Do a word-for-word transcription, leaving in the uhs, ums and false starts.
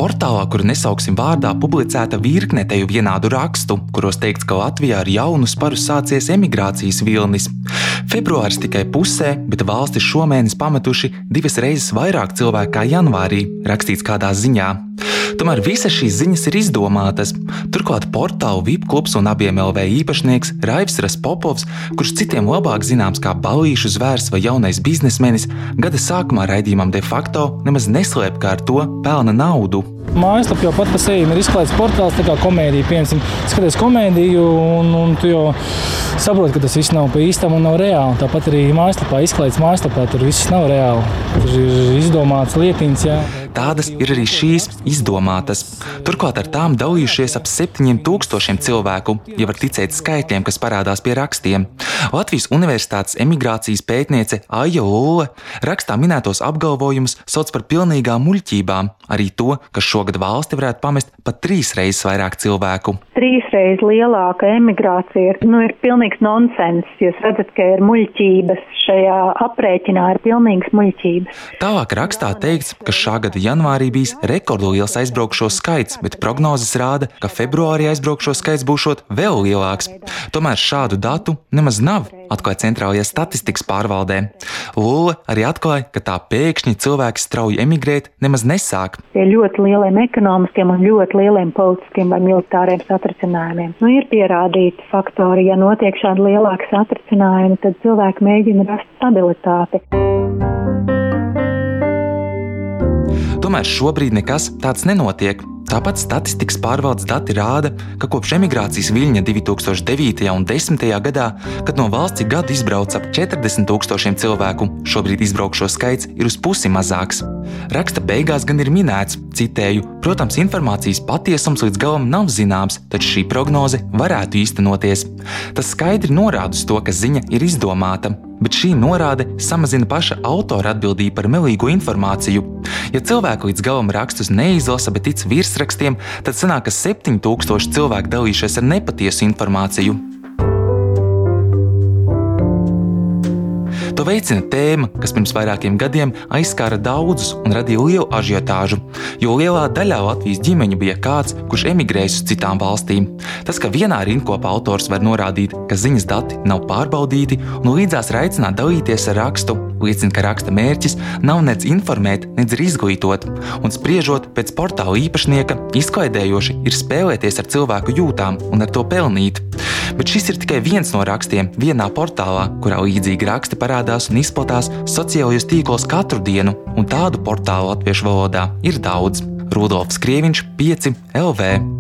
Portālā, kuru nesauksim vārdā, publicēta virkne teju vienādu rakstu, kuros teikts, ka Latvijā ar jaunu sparu sācies emigrācijas vilnis. Februāris tikai pusē, bet valsti šomēnes pametuši divas reizes vairāk cilvēku kā janvārī, rakstīts kādā ziņā. Tomēr visas šīs ziņas ir izdomātas. Turklāt portālu V I P klubs un abiem L V īpašnieks Raivs Raspopovs, kurš citiem labāk zināms kā balīšu zvērs vai jaunais biznesmenis, gada sākumā raidījumam de facto nemaz neslēp, kā ar to pelna naudu. Mājaslapa jau pat pa sevi ir izklaides portāls, tā kā komēdija, piemēram, skaties komēdiju un, un tu jau saproti, ka tas viss nav pa īstam un nav reāli. Tāpat arī mājaslapā, izklaides mājaslapā, tur viss nav reāli. Tur ir izdomāts lietiņas, jā. Tādas ir arī šīs izdomātas. Turklāt ar tām dalījušies ap septiņiem tūkstošiem cilvēku, ja var ticēt skaitļiem, kas parādās pie rakstiem. Latvijas Universitātes emigrācijas pētniece Aija Lulle rakstā minētos apgalvojumus sauc par pilnīgām muļķībām, arī to, ka šogad valsti varētu pamest pat trīs reizes vairāk cilvēku. Trīsreiz lielāka emigrācija ir, nu, ir pilnīgs nonsens. Jūs redzat, ka ir muļķības šajā aprēķinā, ir pilnīgas muļķības. Tālāk rakstā teikts, ka šā gada janvārī bijis rekordliels aizbraukšo skaits, bet prognozes rāda, ka februārī aizbraukšo skaits būšot vēl lielāks. Tomēr šādu datu nemaz nav, atklāja Centrālajā statistikas pārvaldē. Lulle arī atklāja, ka tā pēkšņi cilvēki strauji emigrēt nemaz nesāk. Pie ļoti lieliem ekonomiskiem un ļoti lieliem politiskiem vai militāriem satricinājumiem. Nu, ir pierādīti faktori, ja notiek šādi lielāki satricinājumi, tad cilvēki mēģina rast stabilitāti. Tomēr šobrīd nekas tāds nenotiek. Tāpat statistikas pārvaldes dati rāda, ka kopš emigrācijas viļņa divi tūkstoši devītajā un desmitajā gadā, kad no valsts gadu izbrauca ap četrdesmit tūkstošiem cilvēku, šobrīd izbraukšo skaits ir uz pusi mazāks. Raksta beigās gan ir minēts, citēju, protams, informācijas patiesums līdz galam nav zināms, taču šī prognoze varētu īstenoties. Tas skaidri norāda uz to, ka ziņa ir izdomāta, bet šī norāde samazina paša autora atbildību par melīgo informāciju. Ja cilvēku līdz galam rakstus neizlasa, bet tic virsrakstiem, tad sanāk, ka septiņi tūkstoši cilvēku dalījušies ar nepatiesu informāciju. To veicina tēma, kas pirms vairākiem gadiem aizskāra daudzus un radīja lielu ažiotāžu, jo lielā daļā Latvijas ģimeņu bija kāds, kurš emigrējis uz citām valstīm. Tas, ka vienā rindkopā autors var norādīt, ka ziņas dati nav pārbaudīti un līdzās ir aicināt dalīties ar rakstu, liecina, ka raksta mērķis nav nec informēt, nec arī izglītot, un spriežot pēc portāla īpašnieka, izklaidējoši ir spēlēties ar cilvēku jūtām un ar to pelnīt. Bet šis ir tikai viens no rakstiem vienā portālā, kurā līdzīgi raksti parādās un izplatās sociālajos tīklos katru dienu, un tādu portālu latviešu valodā ir daudz. Rudolfs Krieviņš, pieci L V.